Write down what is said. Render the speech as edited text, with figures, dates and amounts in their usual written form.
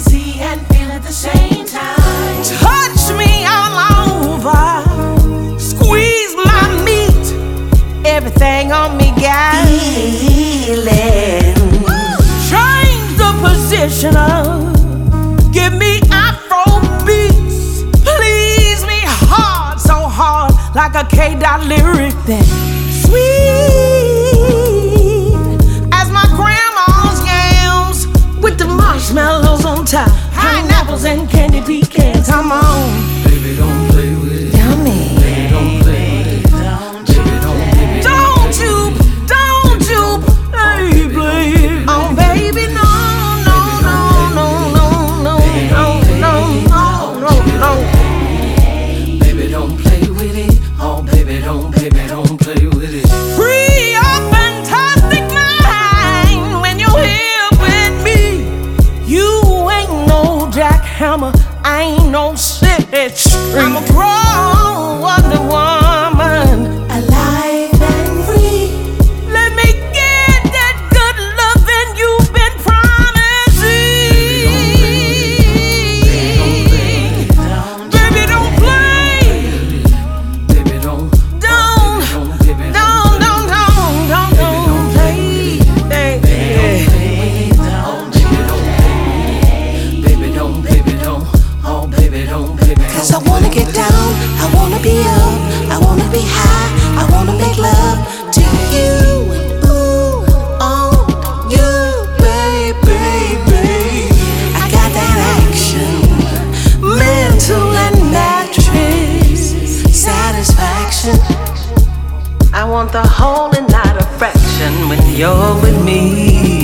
see and feel at the same time. Touch me all over, squeeze my meat, everything on me got feeling. Change the position of, give me Afro beats, please me hard, so hard, like a K-Dot lyric that's sweet as my grandma's yams with the marshmallows on top, pineapples and candy pecans. Come on, Baby, don't play with it. yummy. Baby, don't play with it. Baby, don't play. Don't you play, play. Oh, baby, no, no, no, no, no, no, no, no, no, no. Baby, don't play with it. Oh, baby, don't play with it. Free your fantastic mind when you're here with me. You ain't no jackhammer, I ain't no city street. I'm a grown Wonder Woman, Alive and free. let me get that good loving you've been promising. Baby, don't play. Baby, don't. Don't Baby, don't. play. Baby, don't. Oh, baby, don't. Cause I wanna get down, I wanna be up, I wanna be high, I wanna make love to you. Ooh, oh, you, baby. I got that action, mental and mattress satisfaction. I want the whole and not a fraction when you're with me.